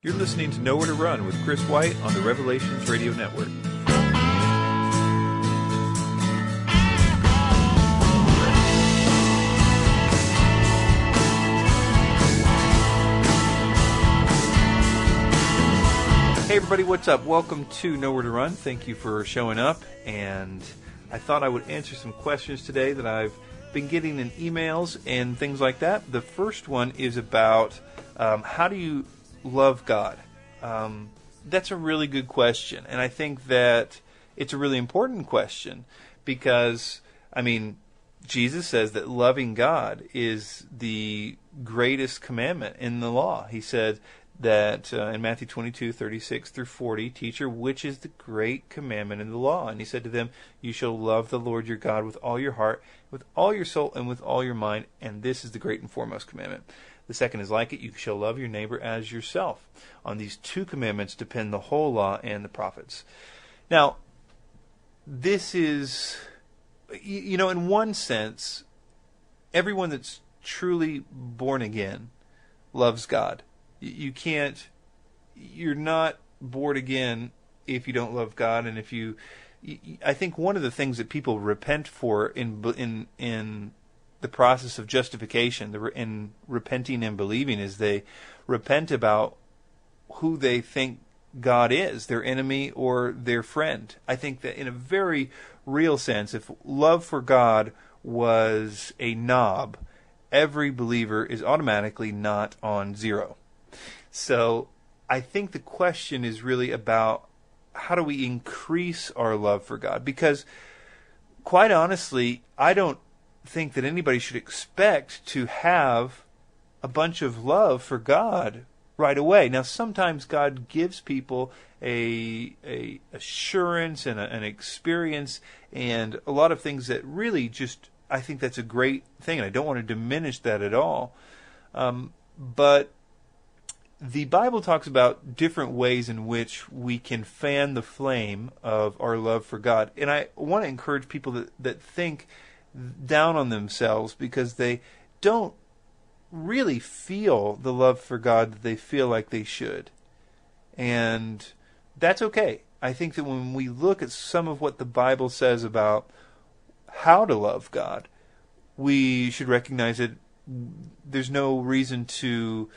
You're listening to Nowhere to Run with Chris White on the Revelations Radio Network. Hey everybody, what's up? Welcome to Nowhere to Run. Thank you for showing up, and I thought I would answer some questions today that I've been getting in emails and things like that. The first one is about how do you love God? That's a really good question, and I think that it's a really important question because, Jesus says that loving God is the greatest commandment in the law. He said that in Matthew 22:36 through 40, "Teacher, which is the great commandment in the law?" And he said to them, "You shall love the Lord your God with all your heart, with all your soul, and with all your mind, and this is the great and foremost commandment. The second is like it, you shall love your neighbor as yourself. On these two commandments depend the whole law and the prophets." Now, this is, in one sense, everyone that's truly born again loves God. You're not born again if you don't love God, and I think one of the things that people repent for in the process of justification, in repenting and believing, is they repent about who they think God is, their enemy or their friend. I think that in a very real sense, if love for God was a knob, every believer is automatically not on zero. So I think the question is really about how do we increase our love for God? Because quite honestly, I don't think that anybody should expect to have a bunch of love for God right away. Now, sometimes God gives people a assurance and an experience and a lot of things that really just, I think that's a great thing, and I don't want to diminish that at all. But the Bible talks about different ways in which we can fan the flame of our love for God. And I want to encourage people that think down on themselves because they don't really feel the love for God that they feel like they should. And that's okay. I think that when we look at some of what the Bible says about how to love God, we should recognize that there's no reason to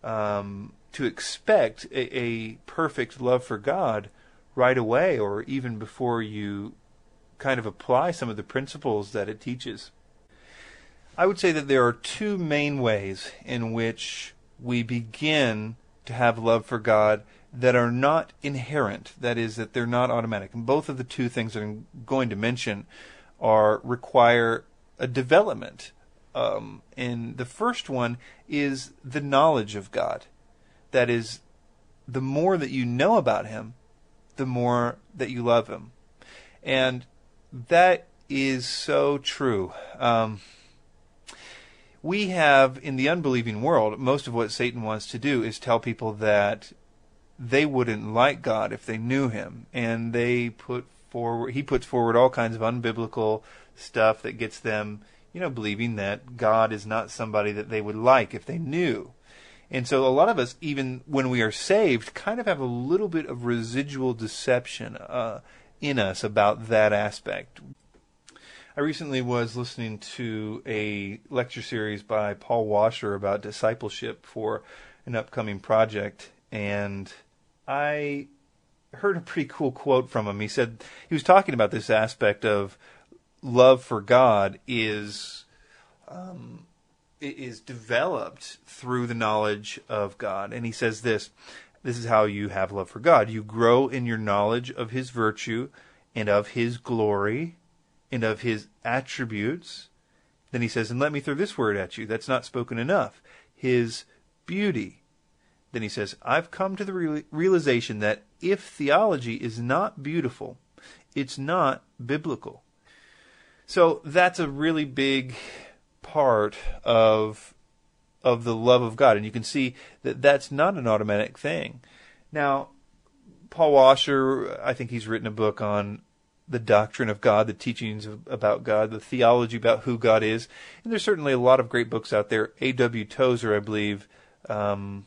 expect a perfect love for God right away, or even before you kind of apply some of the principles that it teaches. I would say that there are two main ways in which we begin to have love for God that are not inherent, that is, that they're not automatic. And both of the two things that I'm going to mention require a development. And the first one is the knowledge of God. That is, the more that you know about Him, the more that you love Him. And that is so true. We have, in the unbelieving world, most of what Satan wants to do is tell people that they wouldn't like God if they knew Him. And he puts forward all kinds of unbiblical stuff that gets them, believing that God is not somebody that they would like if they knew. And so a lot of us, even when we are saved, kind of have a little bit of residual deception in us about that aspect. I recently was listening to a lecture series by Paul Washer about discipleship for an upcoming project, and I heard a pretty cool quote from him. He said, he was talking about this aspect of love for God is developed through the knowledge of God. And he says this is how you have love for God. You grow in your knowledge of His virtue and of His glory and of His attributes. Then he says, and let me throw this word at you that's not spoken enough, His beauty. Then he says, I've come to the realization that if theology is not beautiful, it's not biblical. So that's a really big part of the love of God. And you can see that that's not an automatic thing. Now, Paul Washer, I think he's written a book on the doctrine of God, the teachings about God, the theology about who God is. And there's certainly a lot of great books out there. A.W. Tozer, I believe,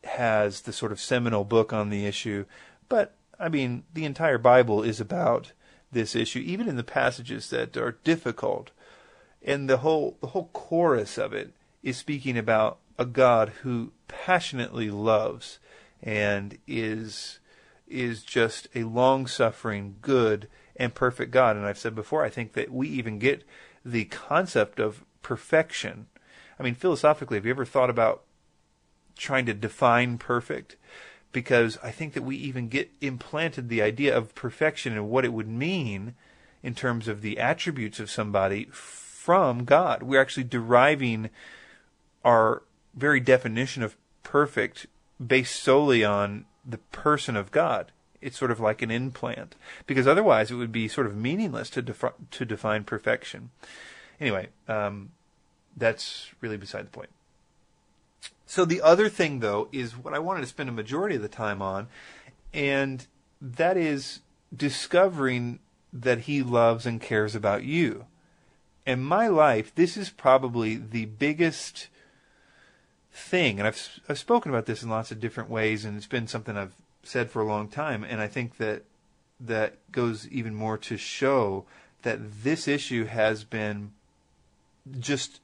has the sort of seminal book on the issue, but I mean, the entire Bible is about this issue, even in the passages that are difficult. And the whole chorus of it is speaking about a God who passionately loves and is just a long-suffering, good, and perfect God. And I've said before, I think that we even get the concept of perfection. I mean, philosophically, have you ever thought about trying to define perfect? Because I think that we even get implanted the idea of perfection and what it would mean in terms of the attributes of somebody from God. We're actually deriving our very definition of perfect based solely on the person of God. It's sort of like an implant, because otherwise it would be sort of meaningless to define perfection. Anyway, that's really beside the point. So the other thing, though, is what I wanted to spend a majority of the time on, and that is discovering that He loves and cares about you. In my life, this is probably the biggest thing, and I've spoken about this in lots of different ways, and it's been something I've said for a long time, and I think that goes even more to show that this issue has been just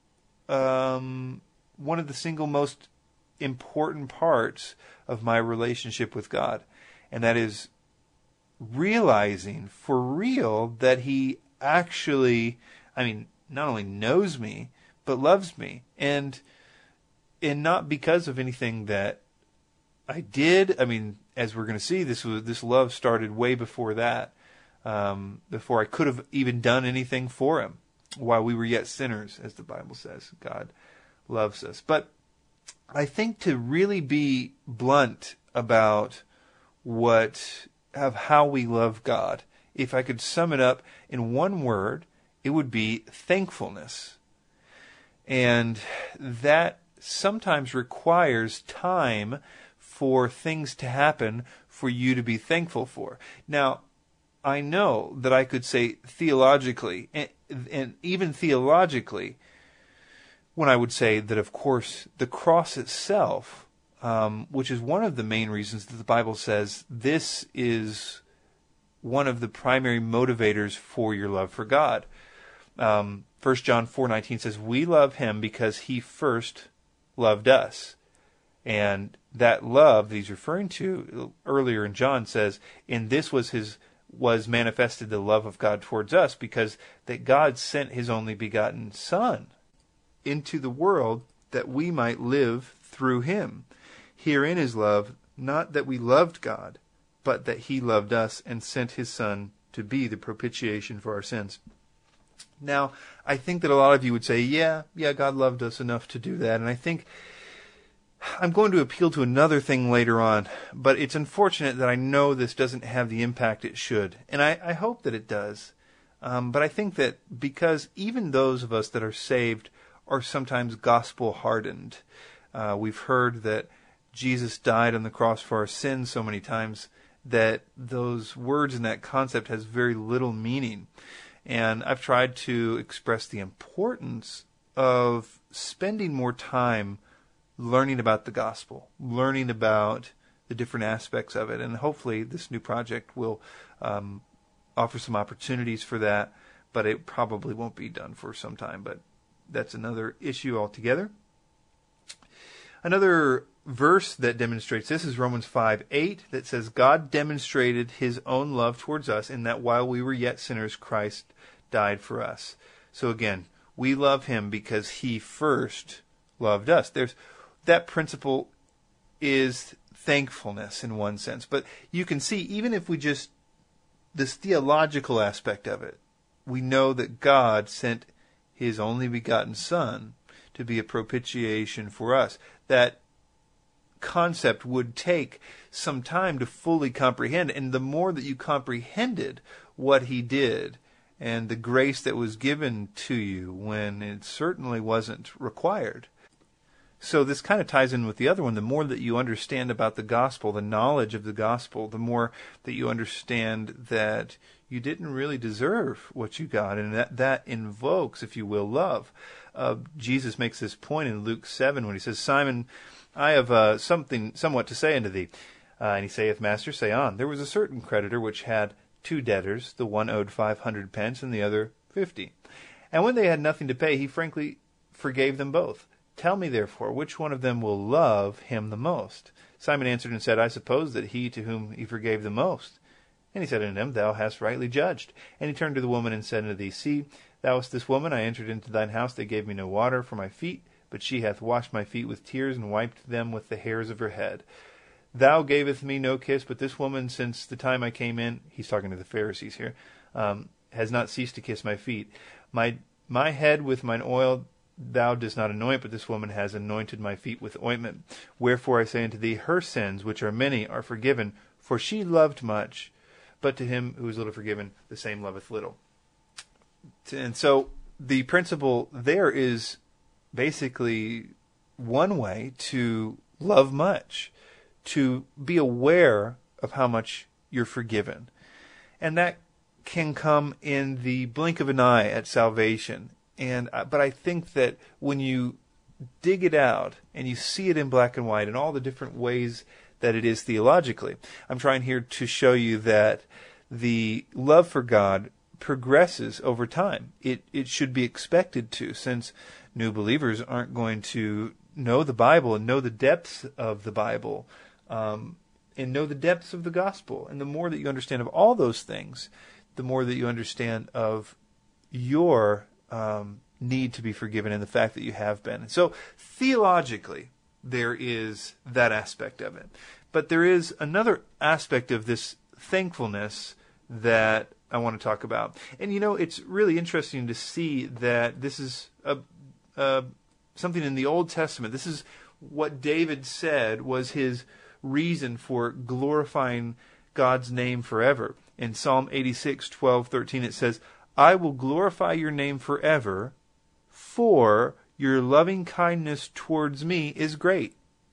one of the single most important parts of my relationship with God, and that is realizing for real that He actually, I mean, not only knows me, but loves me, and not because of anything that I did. I mean, as we're going to see, this love started way before that, before I could have even done anything for Him. While we were yet sinners, as the Bible says, God loves us. But I think to really be blunt about how we love God, if I could sum it up in one word, it would be thankfulness. And that sometimes requires time for things to happen for you to be thankful for. Now, I know that I could say theologically, and even theologically, when I would say that, of course, the cross itself, which is one of the main reasons that the Bible says this is one of the primary motivators for your love for God. 1 John 4:19 says, "We love Him because He first loved us." And that love that he's referring to earlier in John says, "In this was manifested the love of God towards us, because that God sent His only begotten Son into the world that we might live through Him. Herein is love, not that we loved God, but that He loved us and sent His Son to be the propitiation for our sins." Now, I think that a lot of you would say, yeah, God loved us enough to do that. And I think I'm going to appeal to another thing later on, but it's unfortunate that I know this doesn't have the impact it should. And I hope that it does. But I think that because even those of us that are saved are sometimes gospel hardened. We've heard that Jesus died on the cross for our sins so many times that those words and that concept has very little meaning. And I've tried to express the importance of spending more time learning about the gospel, learning about the different aspects of it. And hopefully this new project will offer some opportunities for that, but it probably won't be done for some time. But that's another issue altogether. Another verse that demonstrates this is Romans 5:8, that says, "God demonstrated His own love towards us in that while we were yet sinners, Christ died for us." So again, we love Him because He first loved us. That principle is thankfulness in one sense. But you can see, even if we just, this theological aspect of it, we know that God sent His only begotten Son to be a propitiation for us. That concept would take some time to fully comprehend. And the more that you comprehended what He did and the grace that was given to you when it certainly wasn't required. So this kind of ties in with the other one. The more that you understand about the gospel, the knowledge of the gospel, the more that you understand that you didn't really deserve what you got, and that invokes, if you will, love. Jesus makes this point in Luke 7 when he says, Simon, I have something somewhat to say unto thee. And he saith, Master, say on. There was a certain creditor which had 2 debtors. The one owed 500 pence, and the other 50. And when they had nothing to pay, he frankly forgave them both. Tell me, therefore, which one of them will love him the most? Simon answered and said, I suppose that he to whom he forgave the most. And he said unto him, Thou hast rightly judged. And he turned to the woman and said unto thee, See, thou wast this woman, I entered into thine house, they gave me no water for my feet, but she hath washed my feet with tears, and wiped them with the hairs of her head. Thou gavest me no kiss, but this woman, since the time I came in, he's talking to the Pharisees here, has not ceased to kiss my feet. My head with mine oil thou didst not anoint, but this woman has anointed my feet with ointment. Wherefore I say unto thee, her sins, which are many, are forgiven, for she loved much. But to him who is little forgiven, the same loveth little. And so the principle there is basically one way to love much, to be aware of how much you're forgiven. And that can come in the blink of an eye at salvation. But I think that when you dig it out and you see it in black and white and all the different ways that it is theologically, I'm trying here to show you that the love for God progresses over time. It should be expected to, since new believers aren't going to know the Bible and know the depths of the Bible and know the depths of the gospel. And the more that you understand of all those things, the more that you understand of your need to be forgiven and the fact that you have been. And so theologically, there is that aspect of it. But there is another aspect of this thankfulness that I want to talk about. And it's really interesting to see that this is something in the Old Testament. This is what David said was his reason for glorifying God's name forever. In Psalm 86:12-13 it says, I will glorify your name forever, for your loving kindness towards me is great.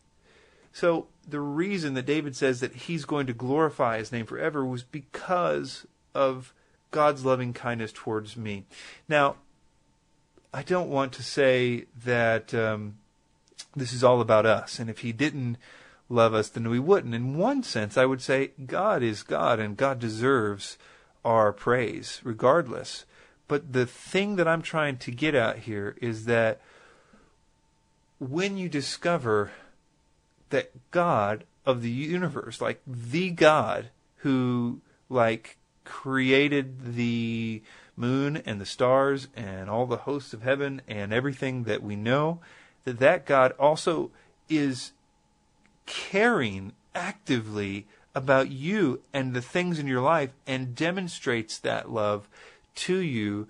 So the reason that David says that he's going to glorify his name forever was because of God's loving kindness towards me. Now, I don't want to say that this is all about us, and if he didn't love us, then we wouldn't. In one sense, I would say God is God, and God deserves our praise, regardless. But the thing that I'm trying to get at here is that when you discover that God of the universe, like the God who created the moon and the stars and all the hosts of heaven and everything that we know, that God also is caring actively about you and the things in your life and demonstrates that love to you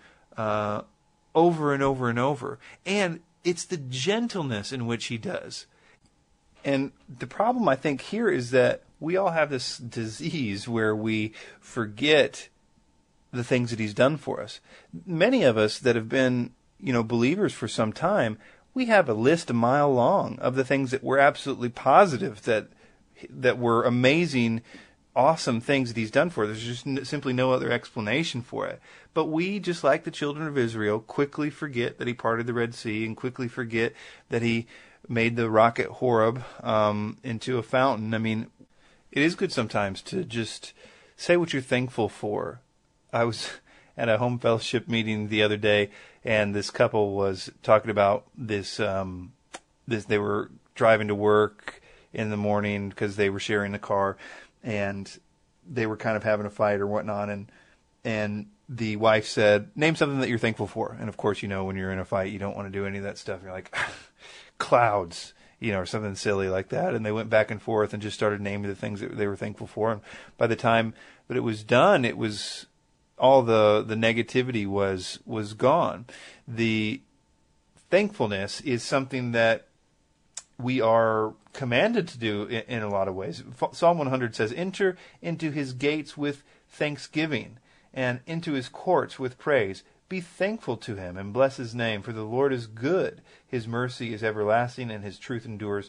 over and over and over. And it's the gentleness in which he does. And the problem, I think, here is that we all have this disease where we forget the things that he's done for us. Many of us that have been, believers for some time, we have a list a mile long of the things that we're absolutely positive that were amazing, awesome things that he's done for us. There's just simply no other explanation for it. But we, just like the children of Israel, quickly forget that he parted the Red Sea and quickly forget that he made the rock at Horeb into a fountain. I mean, it is good sometimes to just say what you're thankful for. I was at a home fellowship meeting the other day, and this couple was talking about this. They were driving to work in the morning because they were sharing a car, and they were kind of having a fight or whatnot. And the wife said, "Name something that you're thankful for." And of course, when you're in a fight, you don't want to do any of that stuff. You're like, clouds, or something silly like that. And they went back and forth and just started naming the things that they were thankful for. And by the time that it was done, it was all the negativity was gone. The thankfulness is something that we are commanded to do in a lot of ways. Psalm 100 says, "Enter into his gates with thanksgiving and into his courts with praise. Be thankful to him and bless his name, for the Lord is good. His mercy is everlasting, and his truth endures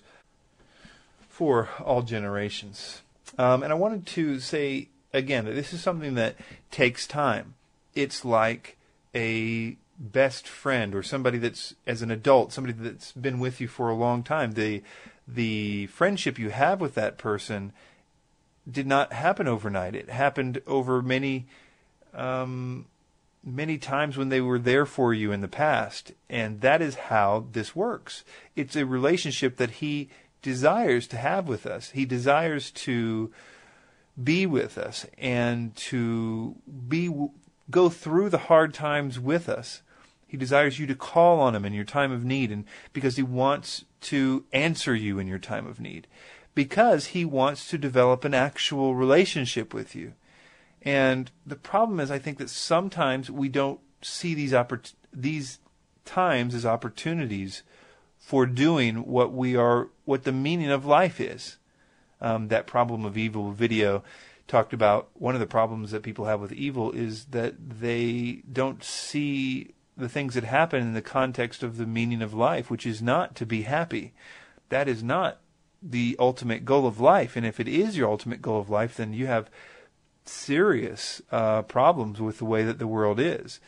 for all generations." And I wanted to say again that this is something that takes time. It's like a best friend or somebody that's, as an adult, somebody that's been with you for a long time, the friendship you have with that person did not happen overnight. It happened over many times when they were there for you in the past. And that is how this works. It's a relationship that he desires to have with us. He desires to be with us and to go through the hard times with us. He desires you to call on him in your time of need, and because he wants to answer you in your time of need, because he wants to develop an actual relationship with you. And the problem is, I think that sometimes we don't see these times as opportunities for doing what the meaning of life is. That problem of evil video talked about. One of the problems that people have with evil is that they don't see the things that happen in the context of the meaning of life, which is not to be happy. That is not the ultimate goal of life. And if it is your ultimate goal of life, then you have serious problems with the way that the world is.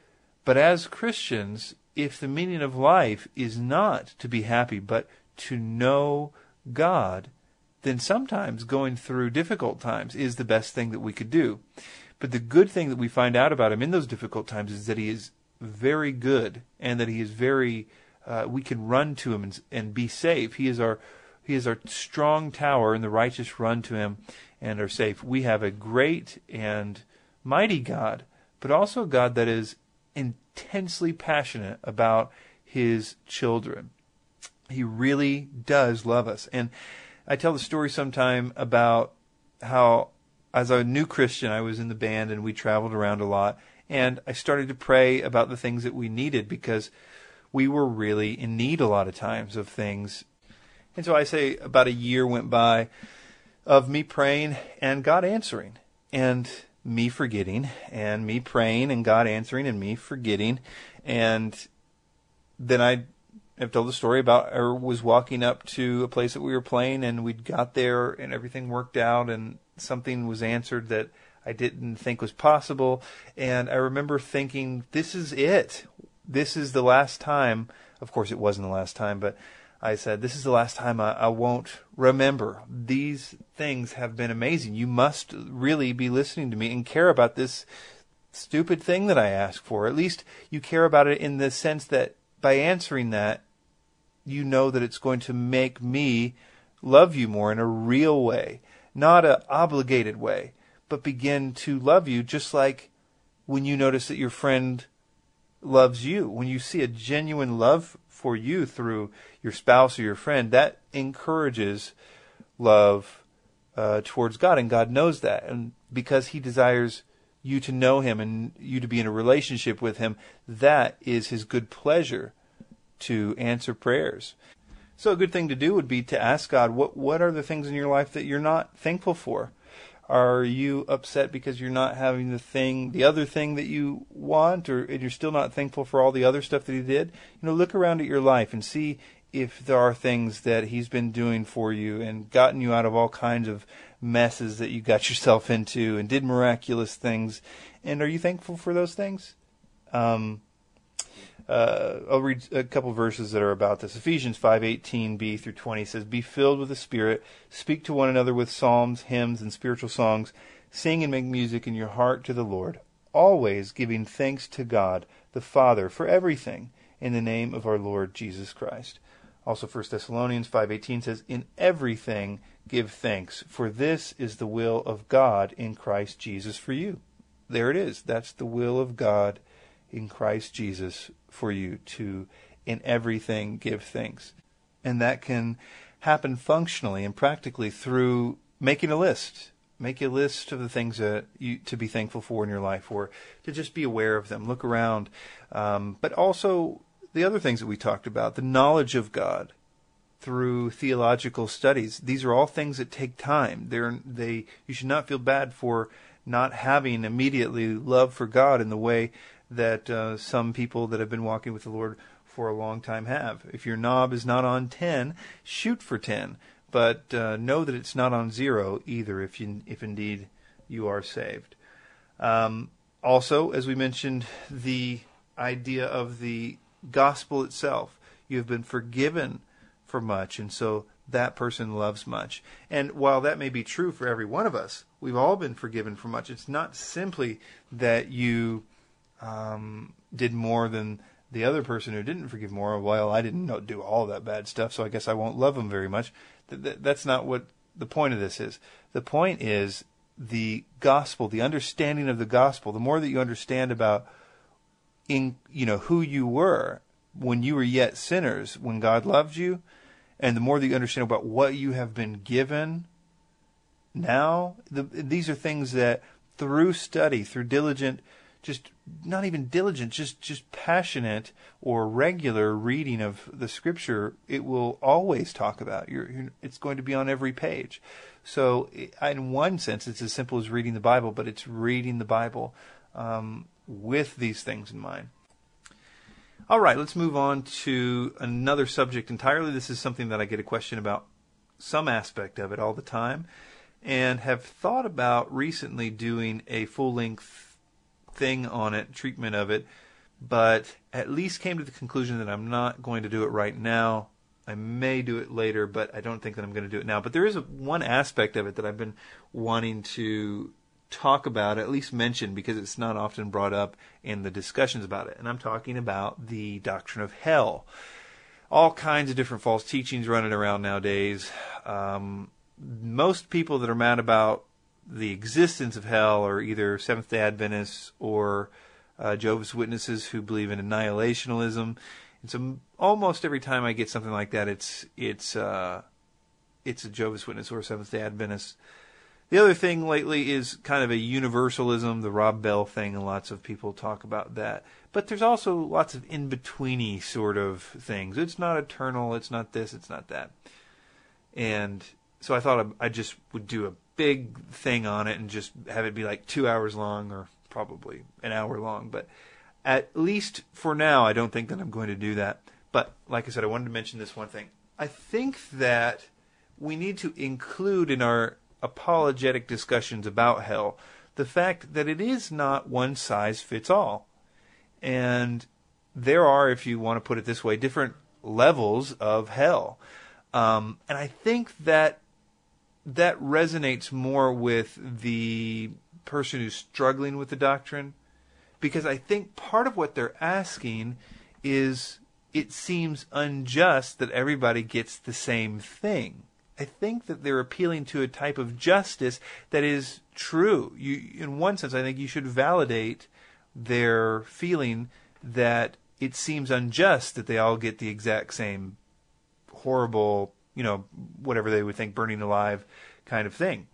But as Christians, if the meaning of life is not to be happy, but to know God, then sometimes going through difficult times is the best thing that we could do. But the good thing that we find out about him in those difficult times is that he is very good, and that he is very, we can run to him and be safe. He is our strong tower, and the righteous run to him and are safe. We have a great and mighty God, but also a God that is intensely passionate about his children. He really does love us. And I tell the story sometime about how, as a new Christian, I was in the band and we traveled around a lot, and I started to pray about the things that we needed, because we were really in need a lot of times of things. And so I say about a year went by of me praying and God answering, and me forgetting, and me praying and God answering, and me forgetting. And then I've told the story about I was walking up to a place that we were playing, and we'd got there and everything worked out, and something was answered that I didn't think was possible. And I remember thinking, this is it. This is the last time. Of course, it wasn't the last time, but I said, this is the last time I won't remember. These things have been amazing. You must really be listening to me and care about this stupid thing that I asked for. At least you care about it in the sense that by answering that, you know that it's going to make me love you more in a real way, not an obligated way, but begin to love you just like when you notice that your friend loves you. When you see a genuine love for you through your spouse or your friend, that encourages love towards God, and God knows that. And because he desires you to know him and you to be in a relationship with him, that is his good pleasure to answer prayers. So a good thing to do would be to ask God, what are the things in your life that you're not thankful for? Are you upset because you're not having the other thing that you want, and you're still not thankful for all the other stuff that he did? Look around at your life and see if there are things that he's been doing for you and gotten you out of all kinds of messes that you got yourself into and did miraculous things. And are you thankful for those things? I'll read a couple verses that are about this. Ephesians 5:18b through 20 says, "Be filled with the Spirit, speak to one another with psalms, hymns, and spiritual songs, sing and make music in your heart to the Lord, always giving thanks to God the Father for everything in the name of our Lord Jesus Christ." Also 1 Thessalonians 5:18 says, "In everything give thanks, for this is the will of God in Christ Jesus for you." There it is. That's the will of God in Christ Jesus for you, to in everything give thanks. And that can happen functionally and practically through making a list. Make a list of the things that you to be thankful for in your life, or to just be aware of them. Look around. But also the other things that we talked about, the knowledge of God through theological studies. These are all things that take time. You should not feel bad for not having immediately love for God in the way that some people that have been walking with the Lord for a long time have. If your knob is not on 10, shoot for 10. But know that it's not on 0 either, if indeed you are saved. Also, as we mentioned, the idea of the gospel itself. You have been forgiven for much, and so that person loves much. And while that may be true for every one of us, we've all been forgiven for much. It's not simply that you did more than the other person who didn't forgive more. Well, I didn't do all that bad stuff, so I guess I won't love them very much. That's not what the point of this is. The point is the gospel, the understanding of the gospel. The more that you understand about who you were when you were yet sinners, when God loved you, and the more that you understand about what you have been given now, these are things that through study, through diligent, just not even diligent, just passionate or regular reading of the Scripture, it will always talk about. It's going to be on every page. So in one sense, it's as simple as reading the Bible, but it's reading the Bible with these things in mind. All right, let's move on to another subject entirely. This is something that I get a question about, some aspect of it all the time, and have thought about recently doing a full-length thing on it, treatment of it, but at least came to the conclusion that I'm not going to do it right now. I may do it later, but I don't think that I'm going to do it now. But there is one aspect of it that I've been wanting to talk about, at least mention, because it's not often brought up in the discussions about it. And I'm talking about the doctrine of hell. All kinds of different false teachings running around nowadays. Most people that are mad about the existence of hell are either Seventh-day Adventists or Jehovah's Witnesses who believe in annihilationism. And so almost every time I get something like that, it's a Jehovah's Witness or a Seventh-day Adventist. The other thing lately is kind of a universalism, the Rob Bell thing, and lots of people talk about that. But there's also lots of in-betweeny sort of things. It's not eternal, it's not this, it's not that. And so I thought I just would do a big thing on it and just have it be like 2 hours long, or probably an hour long. But at least for now, I don't think that I'm going to do that. But like I said, I wanted to mention this one thing. I think that we need to include in our apologetic discussions about hell the fact that it is not one size fits all. And there are, if you want to put it this way, different levels of hell. And I think that resonates more with the person who's struggling with the doctrine, because I think part of what they're asking is, it seems unjust that everybody gets the same thing. I think that they're appealing to a type of justice that is true. In one sense, I think you should validate their feeling that it seems unjust that they all get the exact same horrible, whatever they would think, burning alive kind of thing.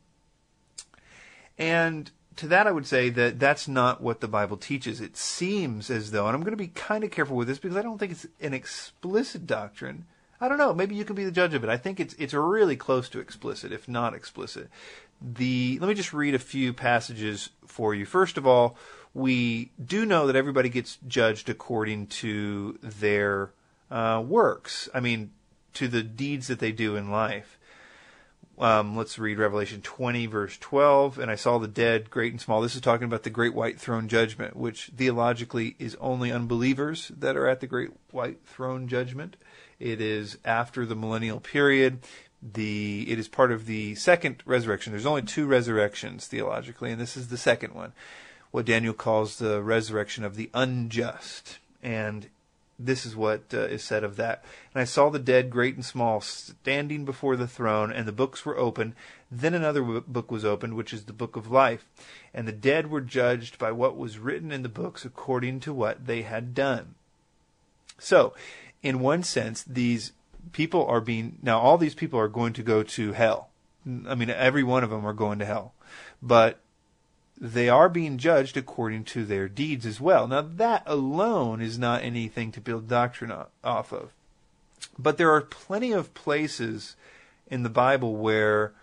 And to that I would say that that's not what the Bible teaches. It seems as though, and I'm going to be kind of careful with this because I don't think it's an explicit doctrine. I don't know. Maybe you can be the judge of it. I think it's really close to explicit, if not explicit. Let me just read a few passages for you. First of all, we do know that everybody gets judged according to their works. I mean, to the deeds that they do in life. Let's read Revelation 20, verse 12. And I saw the dead, great and small. This is talking about the great white throne judgment, which theologically is only unbelievers that are at the great white throne judgment. It is after the millennial period. It is part of the second resurrection. There's only two resurrections theologically, and this is the second one, what Daniel calls the resurrection of the unjust. And this is what is said of that. And I saw the dead, great and small, standing before the throne, and the books were opened. Then another book was opened, which is the book of life. And the dead were judged by what was written in the books according to what they had done. So, in one sense, these people are now all these people are going to go to hell. I mean, every one of them are going to hell. But they are being judged according to their deeds as well. Now, that alone is not anything to build doctrine off of. But there are plenty of places in the Bible where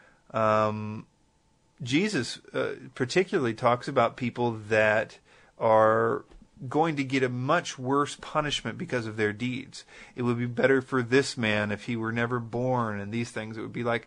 Jesus particularly talks about people that are going to get a much worse punishment because of their deeds. It would be better for this man if he were never born, and these things. It would be like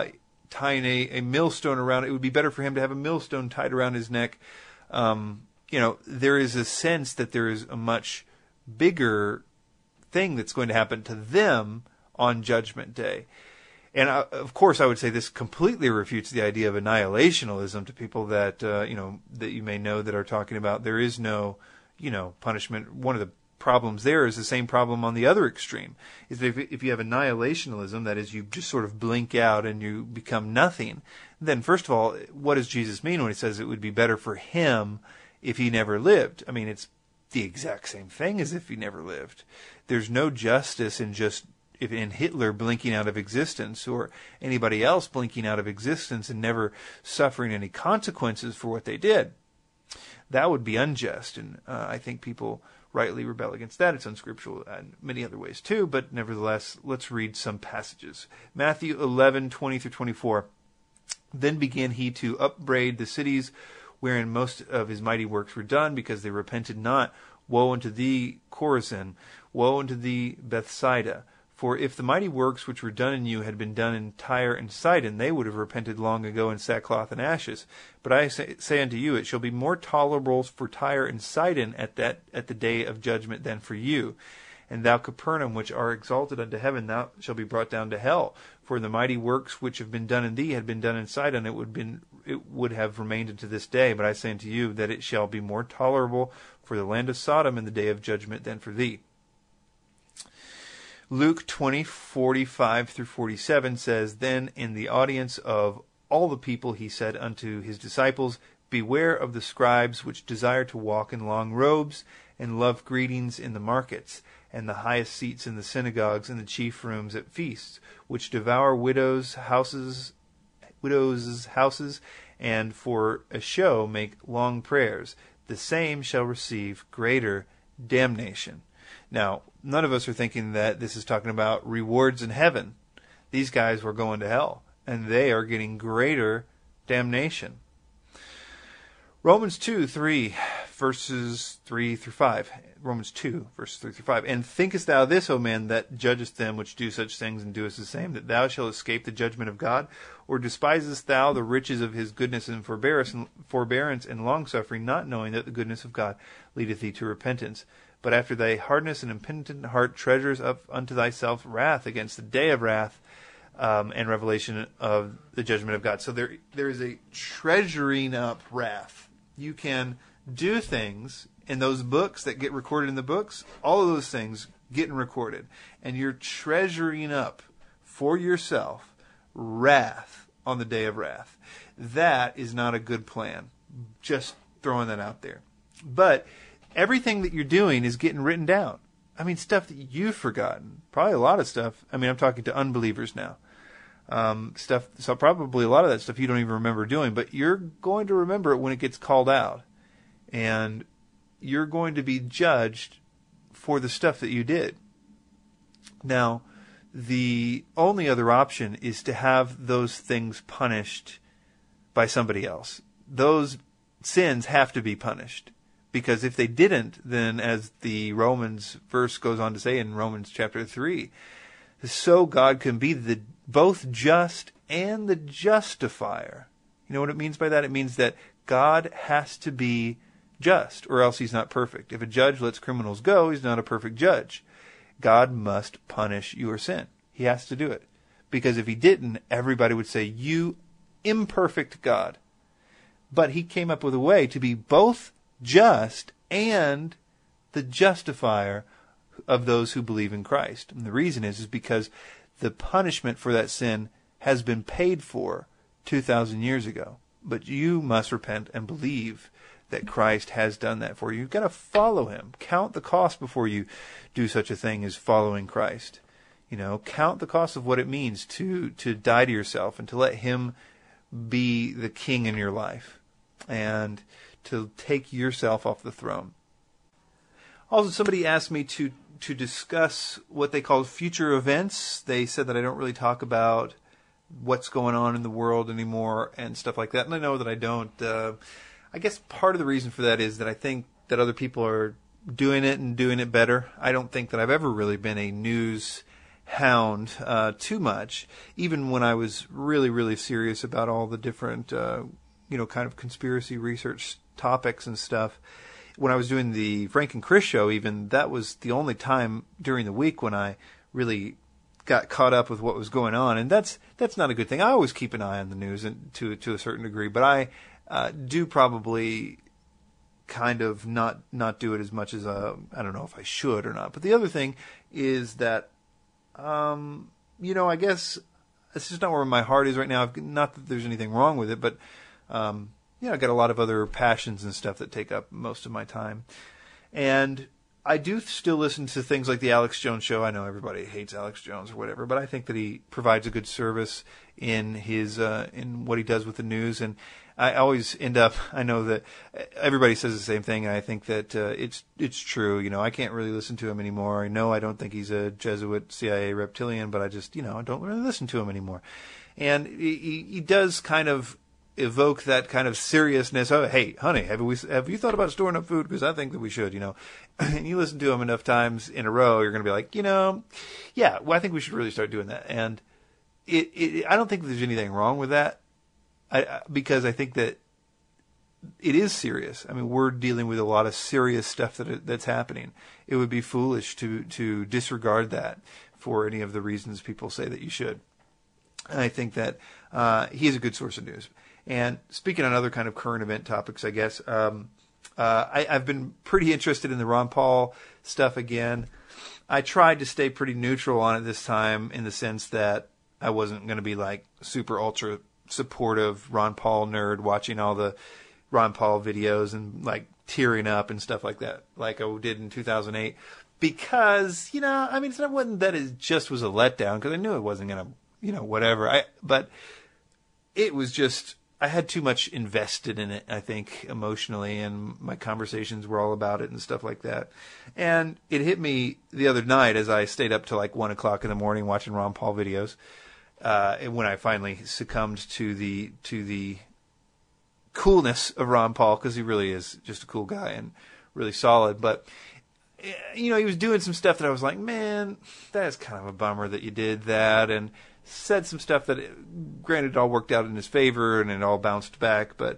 tying a millstone around. It would be better for him to have a millstone tied around his neck there is a sense that there is a much bigger thing that's going to happen to them on Judgment Day. And of course, I would say this completely refutes the idea of annihilationism to people that that you may know that are talking about there is no punishment. One of the problems there is the same problem on the other extreme. Is that if you have annihilationism, that is, you just sort of blink out and you become nothing, then first of all, what does Jesus mean when he says it would be better for him if he never lived? I mean, it's the exact same thing as if he never lived. There's no justice in Hitler blinking out of existence or anybody else blinking out of existence and never suffering any consequences for what they did. That would be unjust, and I think people rightly rebel against that. It's unscriptural in many other ways too, but nevertheless, let's read some passages. Matthew 11:20-24. Then began he to upbraid the cities wherein most of his mighty works were done, because they repented not. Woe unto thee, Chorazin! Woe unto thee, Bethsaida! For if the mighty works which were done in you had been done in Tyre and Sidon, they would have repented long ago in sackcloth and ashes. But I say unto you, it shall be more tolerable for Tyre and Sidon at the day of judgment than for you. And thou, Capernaum, which are exalted unto heaven, thou shalt be brought down to hell. For the mighty works which have been done in thee had been done in Sidon, it would have remained unto this day. But I say unto you that it shall be more tolerable for the land of Sodom in the day of judgment than for thee. Luke 20:45-47 says, Then in the audience of all the people he said unto his disciples, Beware of the scribes which desire to walk in long robes, and love greetings in the markets, and the highest seats in the synagogues, and the chief rooms at feasts, which devour widows' houses, and for a show make long prayers. The same shall receive greater damnation. Now, none of us are thinking that this is talking about rewards in heaven. These guys were going to hell, and they are getting greater damnation. Romans 2:3, verses 3-5. Romans 2, verses 3-5. And thinkest thou this, O man, that judgest them which do such things, and doest the same, that thou shalt escape the judgment of God? Or despisest thou the riches of his goodness and forbearance and longsuffering, not knowing that the goodness of God leadeth thee to repentance? But after thy hardness and impenitent heart treasures up unto thyself wrath against the day of wrath and revelation of the judgment of God. So there is a treasuring up wrath. You can do things in those books that get recorded in the books. All of those things getting recorded. And you're treasuring up for yourself wrath on the day of wrath. That is not a good plan. Just throwing that out there. But everything that you're doing is getting written down. I mean, stuff that you've forgotten. Probably a lot of stuff. I mean, I'm talking to unbelievers now. So probably a lot of that stuff you don't even remember doing, but you're going to remember it when it gets called out. And you're going to be judged for the stuff that you did. Now, the only other option is to have those things punished by somebody else. Those sins have to be punished. Because if they didn't, then as the Romans verse goes on to say in Romans chapter 3, so God can be both just and the justifier. You know what it means by that? It means that God has to be just, or else he's not perfect. If a judge lets criminals go, he's not a perfect judge. God must punish your sin. He has to do it. Because if he didn't, everybody would say, you imperfect God. But he came up with a way to be both just and the justifier of those who believe in Christ. And the reason is because the punishment for that sin has been paid for 2,000 years ago. But you must repent and believe that Christ has done that for you. You've got to follow him. Count the cost before you do such a thing as following Christ. Count the cost of what it means to die to yourself and to let him be the king in your life. And to take yourself off the throne. Also, somebody asked me to discuss what they call future events. They said that I don't really talk about what's going on in the world anymore and stuff like that. And I know that I don't. I guess part of the reason for that is that I think that other people are doing it and doing it better. I don't think that I've ever really been a news hound too much, even when I was really, really serious about all the different kind of conspiracy research topics and stuff. When I was doing the Frank and Chris show, even, that was the only time during the week when I really got caught up with what was going on, and that's not a good thing. I always keep an eye on the news, and to a certain degree, but I do probably kind of not do it as much as I don't know if I should or not. But the other thing is that I guess it's just not where my heart is right now. Not that there's anything wrong with it, but I've got a lot of other passions and stuff that take up most of my time, and I do still listen to things like the Alex Jones Show. I know everybody hates Alex Jones or whatever, but I think that he provides a good service in his in what he does with the news. And I always end up, I know that everybody says the same thing, and I think that it's true. I can't really listen to him anymore. I don't think he's a Jesuit, CIA reptilian, but I just, I don't really listen to him anymore. And he does kind of evoke that kind of seriousness. Oh, hey, honey, have you thought about storing up food? Because I think that we should, And you listen to him enough times in a row, you're going to be like, yeah, well, I think we should really start doing that. And I don't think there's anything wrong with that, because I think that it is serious. I mean, we're dealing with a lot of serious stuff that's happening. It would be foolish to disregard that for any of the reasons people say that you should. And I think that he is a good source of news. And speaking on other kind of current event topics, I guess, I've been pretty interested in the Ron Paul stuff again. I tried to stay pretty neutral on it this time, in the sense that I wasn't going to be like super ultra supportive Ron Paul nerd watching all the Ron Paul videos and like tearing up and stuff like that, like I did in 2008. Because, it's not one that it just was a letdown, because I knew it wasn't going to, whatever. But it was just, I had too much invested in it, I think, emotionally, and my conversations were all about it and stuff like that. And it hit me the other night as I stayed up till like 1 o'clock in the morning watching Ron Paul videos, when I finally succumbed to the coolness of Ron Paul, because he really is just a cool guy and really solid. But he was doing some stuff that I was like, man, that's kind of a bummer that you did that, and said some stuff that, granted, it all worked out in his favor and it all bounced back. But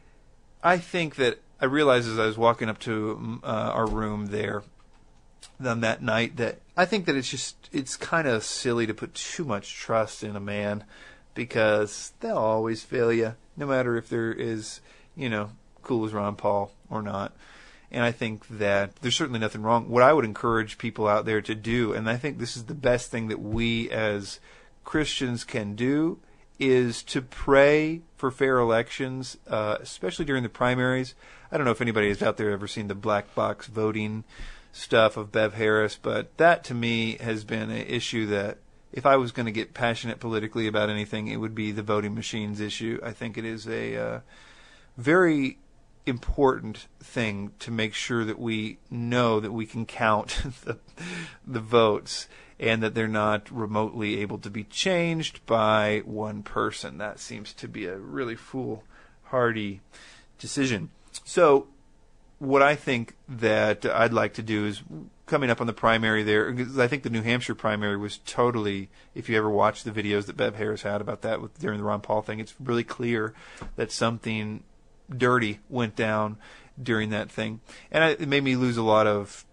I think that I realized as I was walking up to our room there on that night that I think that it's kind of silly to put too much trust in a man, because they'll always fail you, no matter if there is, cool as Ron Paul or not. And I think that there's certainly nothing wrong. What I would encourage people out there to do, and I think this is the best thing that we as Christians can do, is to pray for fair elections, especially during the primaries. I don't know if anybody has out there ever seen the black box voting stuff of Bev Harris, but that to me has been an issue that if I was going to get passionate politically about anything, it would be the voting machines issue. I think it is a very important thing to make sure that we know that we can count the votes, and that they're not remotely able to be changed by one person. That seems to be a really foolhardy decision. So what I think that I'd like to do is, coming up on the primary there, because I think the New Hampshire primary was totally, if you ever watched the videos that Bev Harris had about that during the Ron Paul thing, it's really clear that something dirty went down during that thing. And it made me lose a lot of,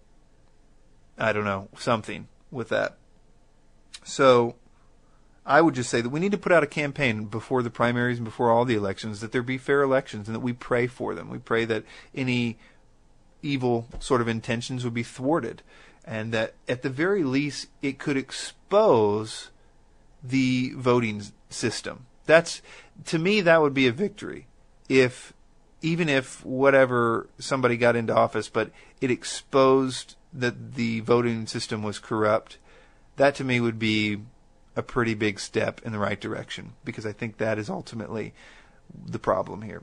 something with that. So I would just say that we need to put out a campaign before the primaries and before all the elections, that there be fair elections, and that we pray for them. We pray that any evil sort of intentions would be thwarted, and that at the very least it could expose the voting system. To me, that would be a victory. Even if whatever somebody got into office, but it exposed that the voting system was corrupt, that to me would be a pretty big step in the right direction, because I think that is ultimately the problem here.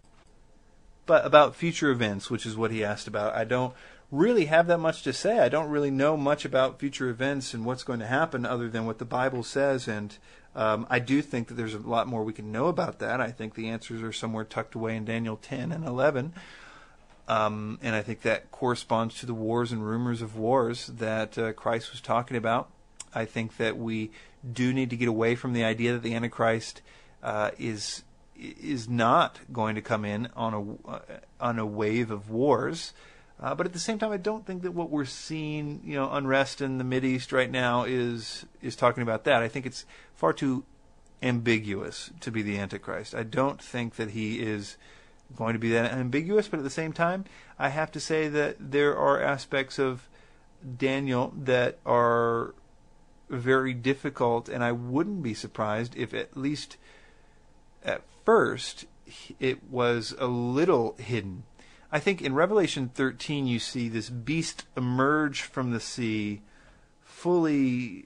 But about future events, which is what he asked about, I don't really have that much to say. I don't really know much about future events and what's going to happen other than what the Bible says, and I do think that there's a lot more we can know about that. I think the answers are somewhere tucked away in Daniel 10 and 11. And I think that corresponds to the wars and rumors of wars that Christ was talking about. I think that we do need to get away from the idea that the Antichrist is is not going to come in on a wave of wars. But at the same time, I don't think that what we're seeing, unrest in the Mideast right now is talking about that. I think it's far too ambiguous to be the Antichrist. I don't think that he is going to be that ambiguous, but at the same time, I have to say that there are aspects of Daniel that are very difficult, and I wouldn't be surprised if at least at first it was a little hidden. I think in Revelation 13 you see this beast emerge from the sea, fully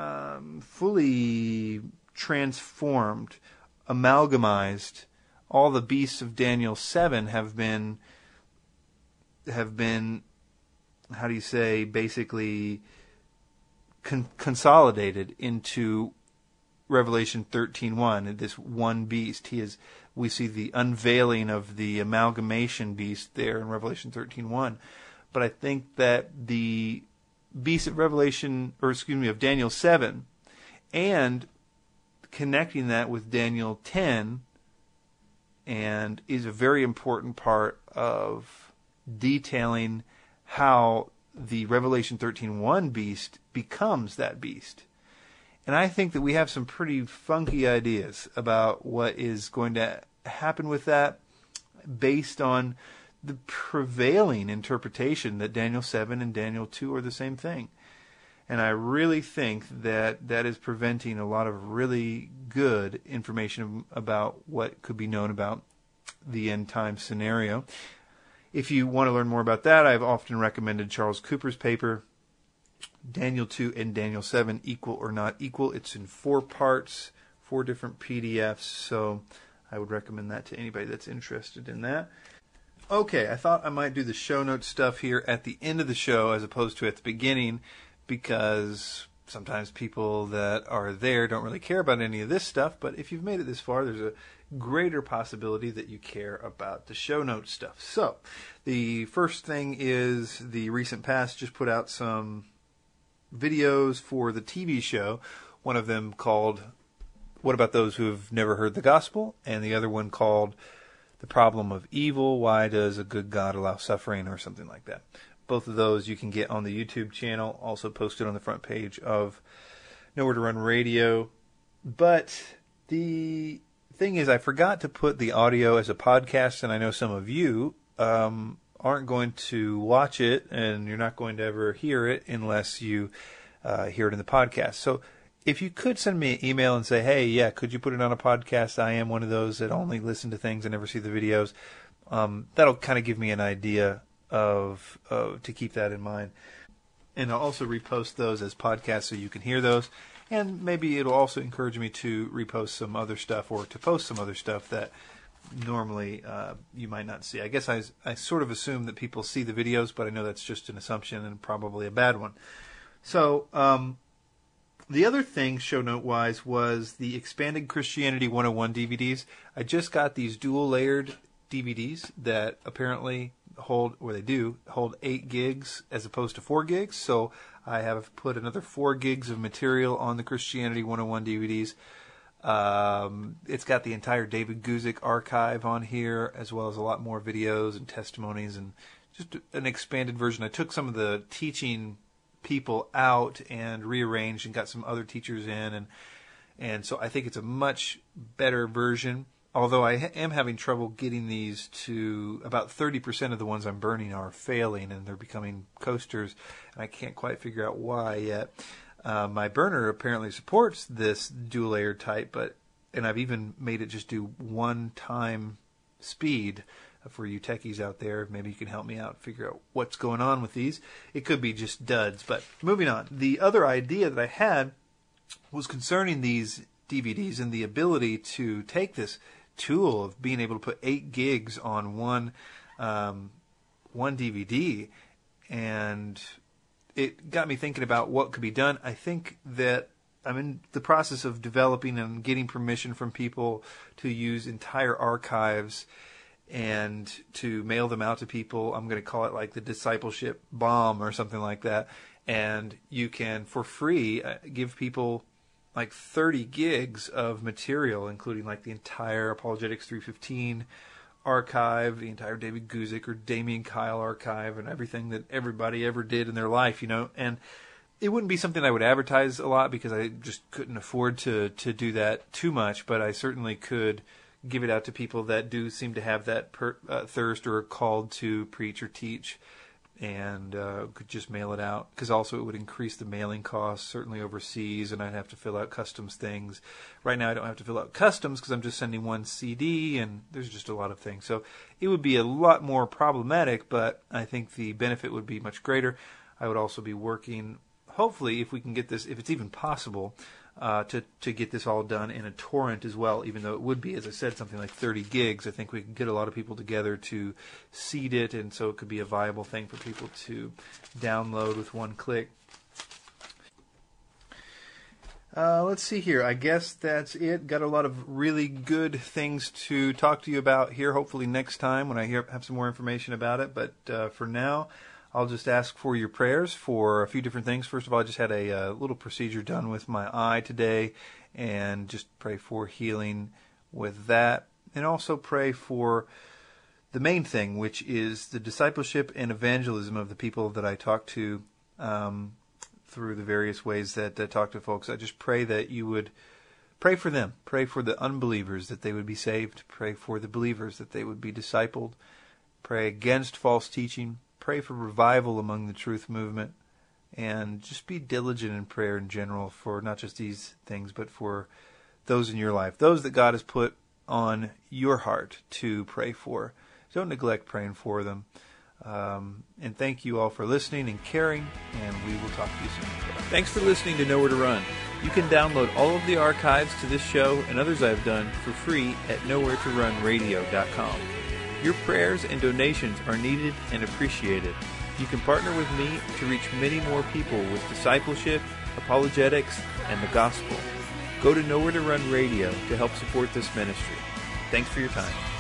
transformed, amalgamized. All the beasts of Daniel 7 have been, how do you say, basically consolidated into Revelation 13:1. This one beast. We see the unveiling of the amalgamation beast there in Revelation 13:1. But I think that the beast of of Daniel 7, and connecting that with Daniel 10, and is a very important part of detailing how the Revelation 13:1 beast becomes that beast. And I think that we have some pretty funky ideas about what is going to happen with that based on the prevailing interpretation that Daniel 7 and Daniel 2 are the same thing. And I really think that that is preventing a lot of really good information about what could be known about the end time scenario. If you want to learn more about that, I've often recommended Charles Cooper's paper, Daniel 2 and Daniel 7, Equal or Not Equal. It's in 4 parts, 4 different PDFs, so I would recommend that to anybody that's interested in that. Okay, I thought I might do the show notes stuff here at the end of the show as opposed to at the beginning, because sometimes people that are there don't really care about any of this stuff, but if you've made it this far, there's a greater possibility that you care about the show notes stuff. So, the first thing is the recent past just put out some videos for the TV show, one of them called What About Those Who Have Never Heard the Gospel, and the other one called The Problem of Evil, Why Does a Good God Allow Suffering, or something like that. Both of those you can get on the YouTube channel, also posted on the front page of Nowhere to Run Radio. But the thing is, I forgot to put the audio as a podcast, and I know some of you aren't going to watch it, and you're not going to ever hear it unless you hear it in the podcast. So if you could send me an email and say, hey, yeah, could you put it on a podcast? I am one of those that only listen to things and never see the videos. That'll kind of give me an idea of to keep that in mind. And I'll also repost those as podcasts so you can hear those. And maybe it'll also encourage me to repost some other stuff, or to post some other stuff that normally you might not see. I guess I sort of assume that people see the videos, but I know that's just an assumption and probably a bad one. So the other thing, show note-wise, was the Expanded Christianity 101 DVDs. I just got these dual-layered DVDs that apparently hold 8 gigs as opposed to 4 gigs. So I have put another 4 gigs of material on the Christianity 101 DVDs. It's got the entire David Guzik archive on here, as well as a lot more videos and testimonies, and just an expanded version. I took some of the teaching people out and rearranged and got some other teachers in, and so I think it's a much better version. Although I am having trouble getting these to, about 30% of the ones I'm burning are failing, and they're becoming coasters, and I can't quite figure out why yet. My burner apparently supports this dual layer type, and I've even made it just do 1-time speed for you techies out there. Maybe you can help me out, figure out what's going on with these. It could be just duds, but moving on. The other idea that I had was concerning these DVDs and the ability to take this tool of being able to put 8 gigs on one DVD, and it got me thinking about what could be done. I think that I'm in the process of developing and getting permission from people to use entire archives and to mail them out to people. I'm going to call it like the discipleship bomb or something like that. And you can, for free, give people like 30 gigs of material, including like the entire Apologetics 315 archive, the entire David Guzik or Damian Kyle archive, and everything that everybody ever did in their life, and it wouldn't be something I would advertise a lot because I just couldn't afford to do that too much, but I certainly could give it out to people that do seem to have that thirst or are called to preach or teach, and could just mail it out, because also it would increase the mailing costs, certainly overseas, and I'd have to fill out customs things. Right now I don't have to fill out customs because I'm just sending one CD, and there's just a lot of things. So it would be a lot more problematic, but I think the benefit would be much greater. I would also be working, hopefully, if we can get this, if it's even possible, to get this all done in a torrent as well, even though it would be, as I said, something like 30 gigs. I think we could get a lot of people together to seed it, and so it could be a viable thing for people to download with one click. Let's see here. I guess that's it. Got a lot of really good things to talk to you about here, hopefully next time when I have some more information about it. But for now, I'll just ask for your prayers for a few different things. First of all, I just had a little procedure done with my eye today, and just pray for healing with that. And also pray for the main thing, which is the discipleship and evangelism of the people that I talk to through the various ways that I talk to folks. I just pray that you would pray for them. Pray for the unbelievers, that they would be saved. Pray for the believers, that they would be discipled. Pray against false teaching. Pray for revival among the truth movement, and just be diligent in prayer in general for not just these things, but for those in your life, those that God has put on your heart to pray for. Don't neglect praying for them. And thank you all for listening and caring, and we will talk to you soon. Thanks for listening to Nowhere to Run. You can download all of the archives to this show and others I've done for free at nowheretorunradio.com. Your prayers and donations are needed and appreciated. You can partner with me to reach many more people with discipleship, apologetics, and the gospel. Go to Nowhere to Run Radio to help support this ministry. Thanks for your time.